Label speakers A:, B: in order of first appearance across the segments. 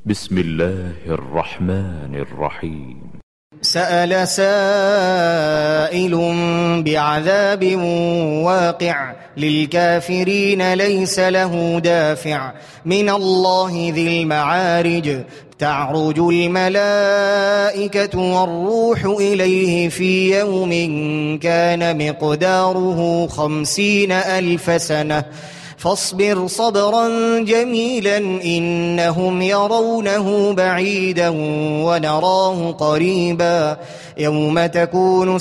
A: بسم الله الرحمن الرحيم.
B: سأل سائل بعذاب واقع للكافرين ليس له دافع من الله ذي المعارج تعرج الملائكة والروح إليه في يوم كان مقداره 50,000 سنة فاصبر صبرا جميلا إنهم يرونه بعيدا ونراه قريبا يوم تكون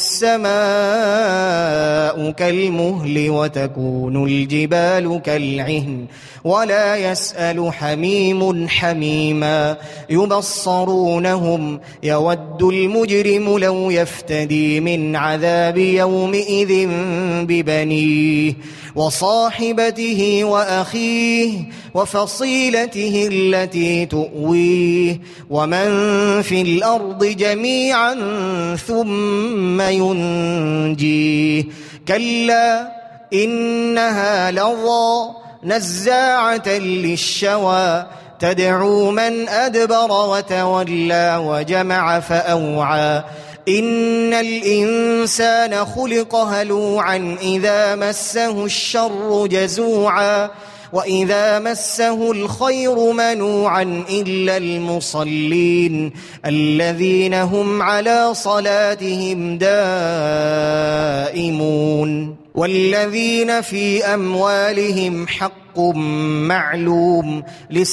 B: السماء كالمهل وتكون الجبال كالعهن ولا يسأل حميم حميما يبصرونهم يود المجرم لو يفتدي من عذاب يومئذ ببنيه وصاحبته وأخيه وفصيلته التي تؤويه ومن في الأرض جميعا ثم ينجيه كلا إنها لظى نزاعة للشوى تدعو من أدبر وتولى وجمع فأوعى إن الإنسان خلق هلوعا إذا مسه الشر جزوعا وإذا مسه الخير منوعا إلا المصلين الذين هم على صلاتهم دائمون والذين في أموالهم حق معلوم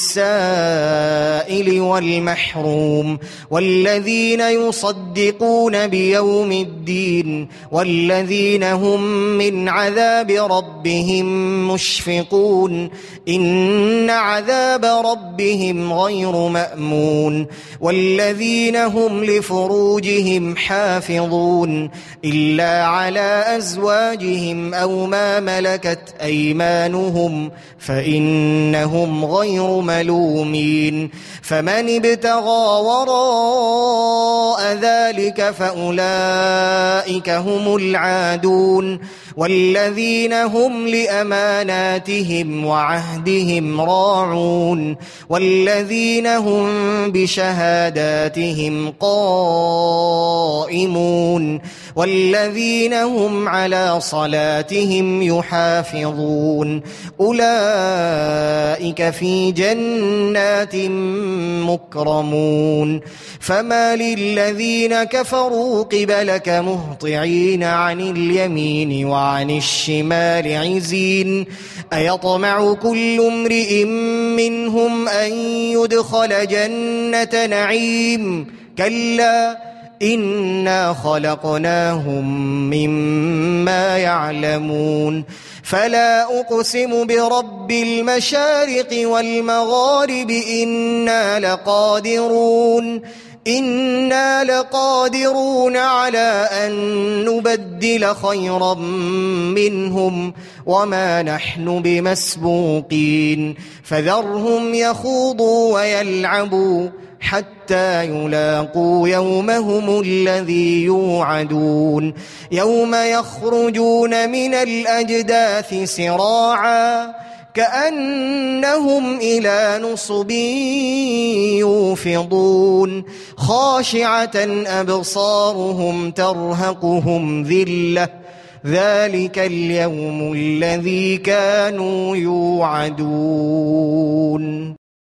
B: للسائل والمحروم والذين يصدقون بيوم الدين والذين هم من عذاب ربهم مشفقون إن عذاب ربهم غير مأمون والذين هم لفروجهم حافظون إلا على أزواجهم أو ما ملكت أيمانهم فإنهم غير ملومين فمن ابتغى وراء ذلك فأولئك هم العادون والذين هم لأماناتهم وعهدهم راعون والذين هم بشهاداتهم قائمون والذين هم على صلاتهم يحافظون أولئك في جنات مكرمون فما للذين كفروا قبلك مهطعين عن اليمين وعن الشمال عزين أيطمع كل امرئ منهم أن يدخل جنة نعيم كلا إنا خلقناهم مما يعلمون فلا أقسم برب المشارق والمغارب إنا لقادرون على أن نبدل خيرا منهم وما نحن بمسبوقين فذرهم يخوضوا ويلعبوا حتى يلاقوا يومهم الذي يوعدون يوم يخرجون من الأجداث سراعا كأنهم إلى نصب يوفضون خاشعة أبصارهم ترهقهم ذلة ذلك اليوم الذي كانوا يوعدون.